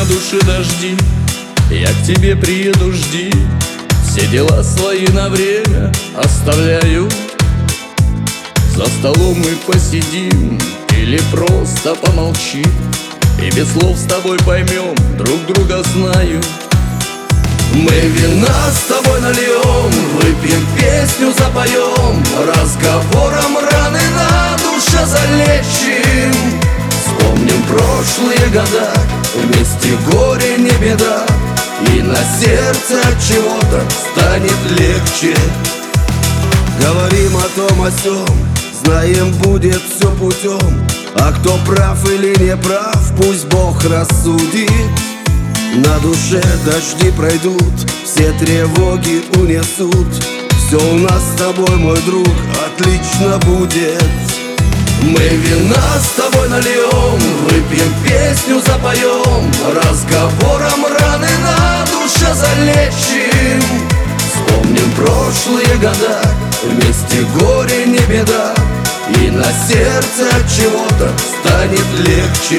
душе дожди, я к тебе приеду, жди. Все дела свои на время оставляю. За столом мы посидим или просто помолчим, и без слов с тобой поймем, друг друга знаю. Мы вина с тобой нальем, выпьем, песню запоем, разговором раны на душе залечим. Вспомним прошлые года, вместе горе не беда, и на сердце от чего-то станет легче. Говорим о том, о сём, знаем, будет все путем. А кто прав или не прав, пусть Бог рассудит. На душе дожди пройдут, все тревоги унесут. Все у нас с тобой, мой друг, отлично будет. Мы вина с тобой нальем, выпьем, песню запоем, разговором раны на душе залечим. Вспомним прошлые года, вместе горе не беда, и на сердце от чего-то станет легче.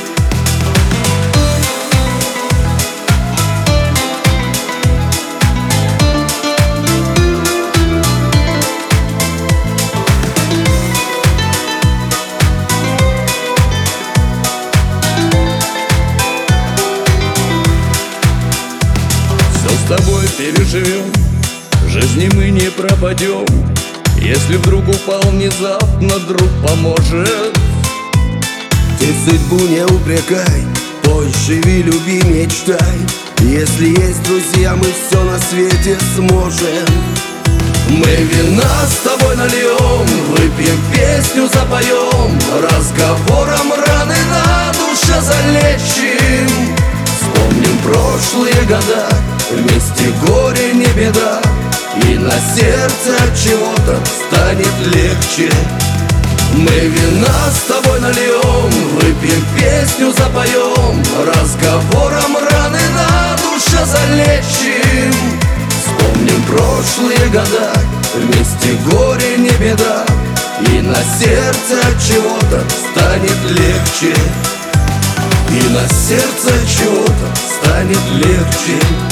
С тобой переживем, в жизни мы не пропадем. Если вдруг упал внезапно, друг поможет. Ты судьбу не упрекай, пой, живи, люби, мечтай. Если есть друзья, мы все на свете сможем. Мы вина с тобой нальем, выпьем, песню запоем, разговором раны на душе залечим. Вспомним прошлые года, вместе горе не беда, и на сердце от чего-то станет легче. Мы вина с тобой нальем, выпьем, песню запоем, разговором раны на душе залечим. Вспомним прошлые года, вместе горе не беда, и на сердце от чего-то станет легче. И на сердце от чего-то станет легче.